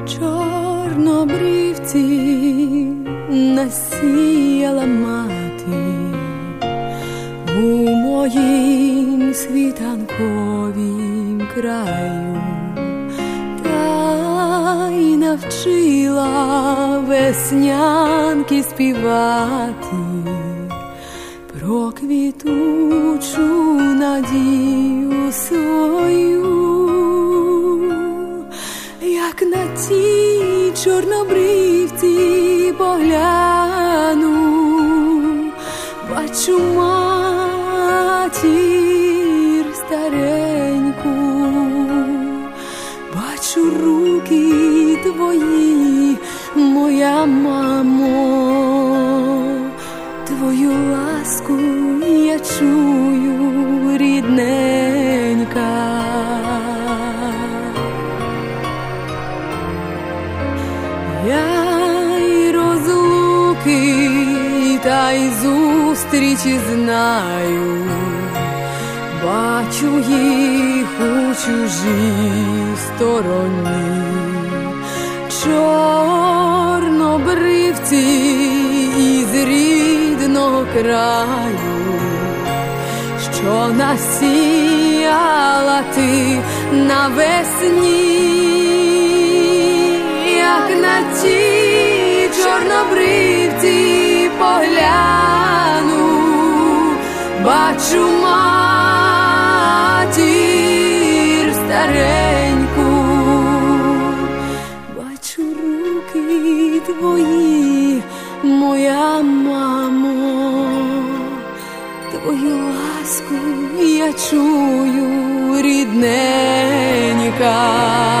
Чорнобривці насіяла мати у моїм світанковім краю, та й навчила веснянки співати про квітучу надію свою. Як на ті чорнобривці погляну, бачу матір стареньку, бачу руки твої, моя мамо, твою ласку я чую, рідненька. Я й розлуки, та й зустрічі знаю, бачу їх у чужій стороні. Чорнобривці із рідного краю, що насіяла ти навесні. Як на ті чорнобривці погляну, бачу матір стареньку, бачу руки твої, моя мамо, твою ласку я чую, рідненька.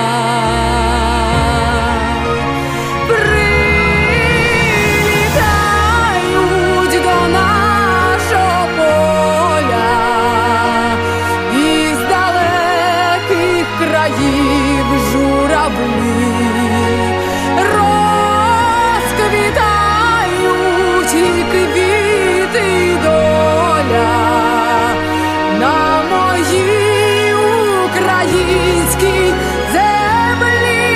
Країв журавлі розквітають, і квіти, і доля на моїй українській землі.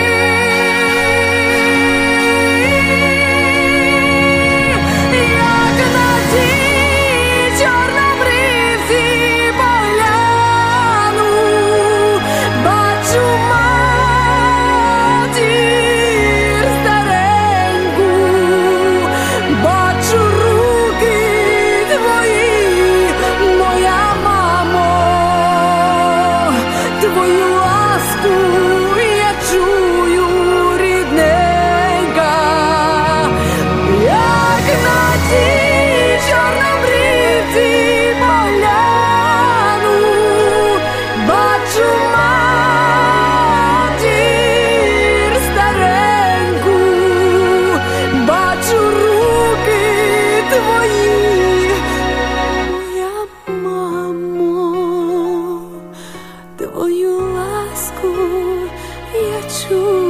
Як на ті чорнобривці погляну, бачу матір стареньку, бачу руки твої, моя мамо, твою ласку я чую, рідненька. Як на ті чорнобривці погляну, бачу матір стареньку, бачу руки твої, моя мамо, твою ласку я чую.